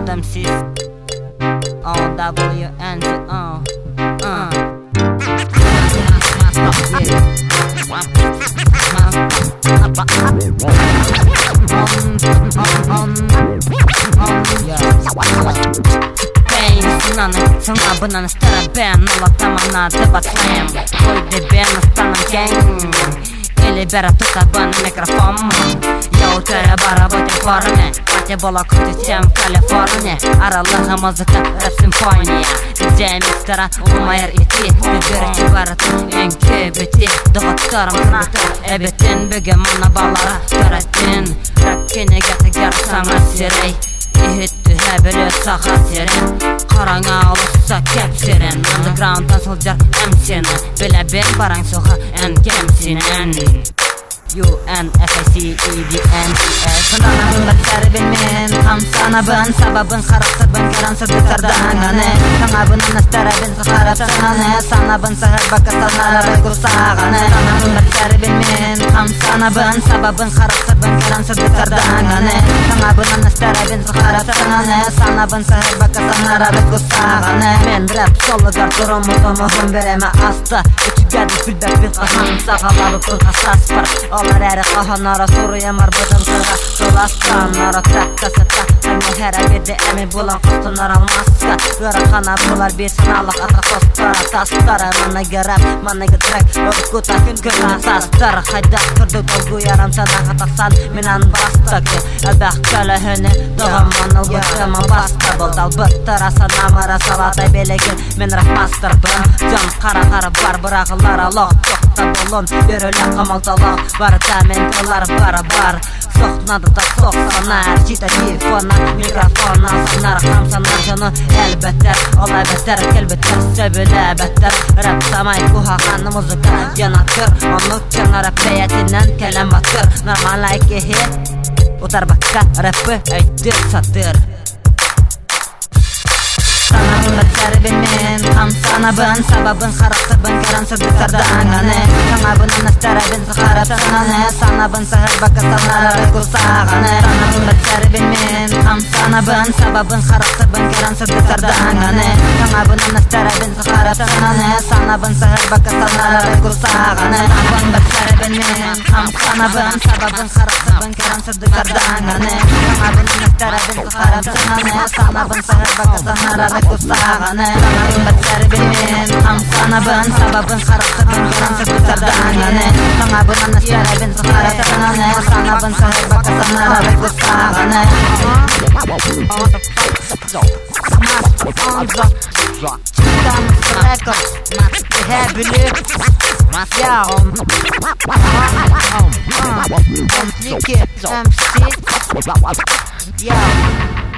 MCs OWNGO Сыңабынан старабен Алатамана дебатлайм Қойды бен ұстаным кең Или бәрі тұтабын микрофон Йоу түрі бара бұты форме Қате бола күтісем Калифорния Аралығы музыка рэп-симфония Диджей микстера ұлмайыр ити Дүбірі барытын ең көбіті Дұғыттарым күбітір Әбеттен бүгі мұна балара Көрәттен Рэп-кені гәтігер саңа сирей Ихітті әбілі саға серен Қараңа олықса кәп серен Underground'дан сылжар әмсені Білә бел бараң соға ән кемсенен UNFACEDNDS Сынағын бәттәрі білмен Қамсанабын, сабабын қарақсырбын Керансырды сардаңаны Таңабын анастарабын сықарап сананы Санабын сығыр бақы санарабы күрсағаны Сынағын бәттәрі білмен Қамсанабын, сабабын қарақсырбын Керансырды сардаңаны Таңабын анастарабын сықарап сананы Санабын сығыр бақы санарабы күрсағаны Мен рэп солығар тұрымы тұмығын береме асты Үтігәді күлбәк бет қахан Сағалабы күрқасас бар Олар әрі қаханара сұруя марбыдын қырға Жоластан ара трәк-касыта Әмі әрі берді әмі болан құстынар алмасқа Үрі қана болар бесін алық атқа тостара Тастары манығы рэп, манығы трәк Өркута күнкіна састар Хайдақ күрді толгу ярам санаға тақсан Менан бастықы Әлбәқ көлі хүні Дұғыман ұлбықтыма басты Бұлдал бұттыр асан амыра салатай белеген Мен рэп мастырбын Жан қара-қары бар бірағылар алақ Жоқта болын берілі қамалталақ Барыта мен тылар бар Соқтынады да соқсанар Жита телефона, микрофона Санар қамсанар жаны әлбәттер Ол әбәттер, келбеттер, сөбілі әбәттер Рэп самай кухағаны музыка Янаттыр, оны кена рэп бәйәтінен кәлем баттыр Нормал айке хит Утар баққа рэпі әйттір сатыр Санабын бәттәрі білмен Қамсанабын, сабабын қарақсырбын Керансырды сардаңаны Таңабын анастарабын сықарап сананы Санабын сығыр бақы санарабы күрсағаны Санабын бәттәрі білмен Қамсанабын, сабабын қарақсырбын Керансырды сардаңаны Таңабын анастарабын сықарап сананы Санабын сығыр бақы санарабы күрсағаны Санабын бәттәрі білмен Қамсанабын, сабабын қарақсырбын Керансырды сардаңаны Таңабын анастарабын сықарап сананы Санабын сығыр бақы санарабы Күрсағаны Санабын бәттәрі білмен Қамсанабын, сабабын қарақсырбын Керансырды сардаңаны Таңабын анастарабын сықарап сананы Санабын сығыр бақы санарабы күрсағаны Читамыз рекорд Масты хэбілі Масяғым Комплики MC